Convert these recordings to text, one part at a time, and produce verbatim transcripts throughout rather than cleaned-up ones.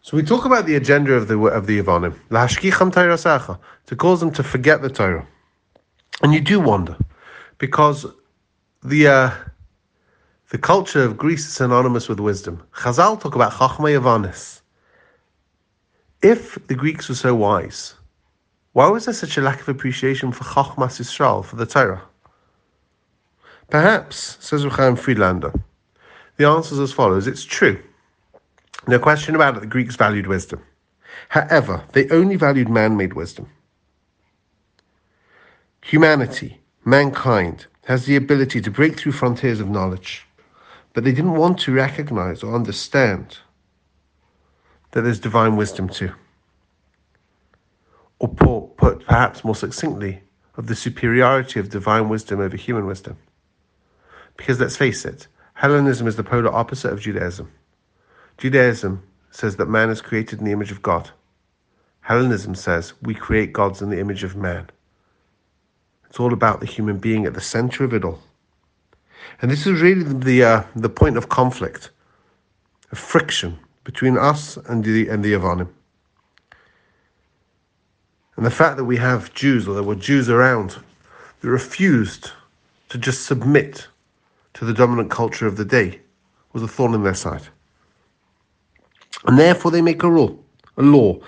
So we talk about the agenda of the of the Yevonim, lahashkicham Torah, to cause them to forget the Torah. And you do wonder, because the uh, the culture of Greece is synonymous with wisdom. Chazal talk about chachma Yavanis. If the Greeks were so wise, why was there such a lack of appreciation for Chachmas Yisrael, for the Torah? Perhaps, says Ruchaim Friedlander, the answer is as follows. It's true. No question about it, the Greeks valued wisdom. However, they only valued man-made wisdom. Humanity, mankind, has the ability to break through frontiers of knowledge, but they didn't want to recognize or understand that there's divine wisdom too. Or put perhaps more succinctly, of the superiority of divine wisdom over human wisdom. Because let's face it, Hellenism is the polar opposite of Judaism. Judaism says that man is created in the image of God. Hellenism says we create gods in the image of man. It's all about the human being at the center of it all. And this is really the uh, the point of conflict, of friction between us and the and the Yevonim. And the fact that we have Jews, or there were Jews around, that refused to just submit to the dominant culture of the day, was a thorn in their side. And therefore they make a rule, a law.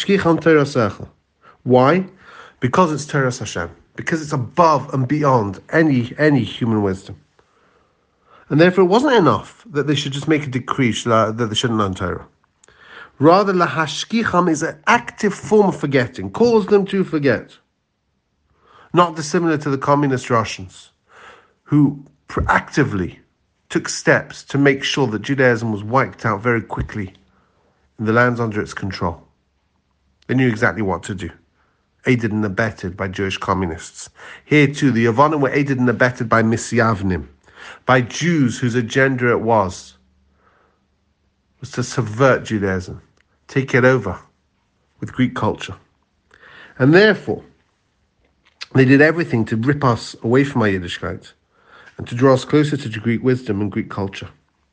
Why? Because it's Torah Hashem. Because it's above and beyond any any human wisdom. And therefore it wasn't enough that they should just make a decree that they shouldn't learn Torah. Rather, lahashkicham is an active form of forgetting, cause them to forget. Not dissimilar to the communist Russians, who proactively took steps to make sure that Judaism was wiped out very quickly in the lands under its control. They knew exactly what to do, aided and abetted by Jewish communists. Here too, the Yevonim were aided and abetted by Misyavnim, by Jews whose agenda it was, was to subvert Judaism, take it over with Greek culture. And therefore, they did everything to rip us away from our Yiddishkeit and to draw us closer to Greek wisdom and Greek culture.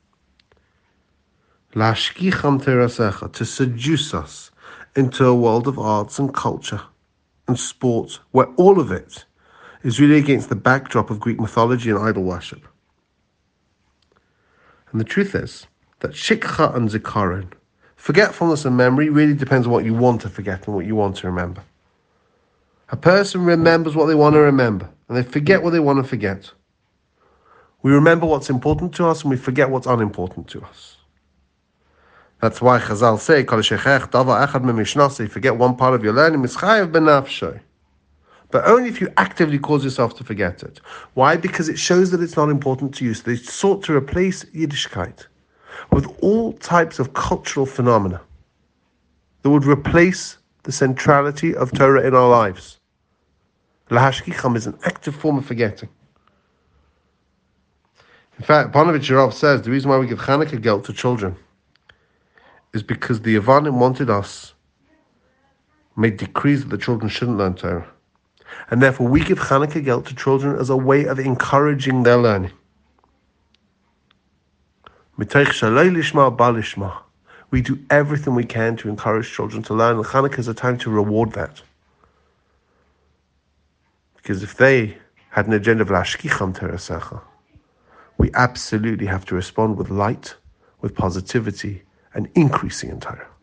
Lashkicham terasecha, to seduce us into a world of arts and culture and sport, where all of it is really against the backdrop of Greek mythology and idol worship. And the truth is that shikha and zikaron, forgetfulness and memory, really depends on what you want to forget and what you want to remember. A person remembers what they want to remember, and they forget what they want to forget. We remember what's important to us, and we forget what's unimportant to us. That's why Chazal say, Kol shechech davar echad memishnasei, forget one part of your learning, mischayev benafshay. But only if you actively cause yourself to forget it. Why? Because it shows that it's not important to you. So they sought to replace Yiddishkeit with all types of cultural phenomena that would replace the centrality of Torah in our lives. Lahashkicham is an active form of forgetting. In fact, Panovich Rav says the reason why we give Chanukah gelt to children is because the Yevonim wanted us, made decrees that the children shouldn't learn Torah. And therefore we give Chanukah gelt to children as a way of encouraging their learning. We do everything we can to encourage children to learn, and Chanukah is a time to reward that. Because if they had an agenda of lashkicham terasecha, we absolutely have to respond with light, with positivity, and increasing in Torah.